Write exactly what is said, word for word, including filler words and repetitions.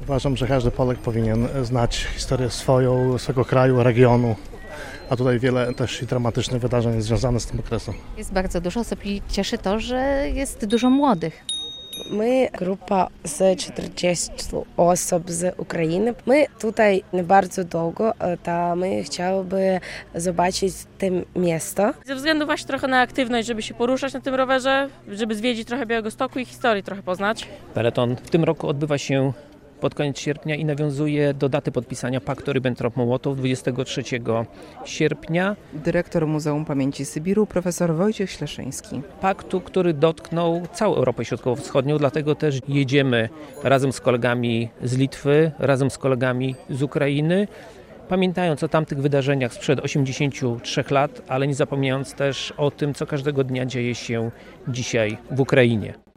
Uważam, że każdy Polak powinien znać historię swoją, swojego kraju, regionu, a tutaj wiele też i dramatycznych wydarzeń jest związanych z tym okresem. Jest bardzo dużo osób i cieszy to, że jest dużo młodych. Ми група з czterdziestu osób z Ukrainy. My tutaj nie bardzo długo, ta my chciałyby zobaczyć to miasto. Ze względu właśnie trochę na aktywność, żeby się poruszać na tym rowerze, żeby zwiedzić trochę Białegostoku i historii trochę poznać. Peleton w tym roku odbywa się pod koniec sierpnia i nawiązuje do daty podpisania paktu Ribbentrop-Mołotow dwudziestego trzeciego sierpnia. Dyrektor Muzeum Pamięci Sybiru, profesor Wojciech Śleszyński. Paktu, który dotknął całą Europę Środkowo-Wschodnią, dlatego też jedziemy razem z kolegami z Litwy, razem z kolegami z Ukrainy, pamiętając o tamtych wydarzeniach sprzed osiemdziesięciu trzech lat, ale nie zapominając też o tym, co każdego dnia dzieje się dzisiaj w Ukrainie.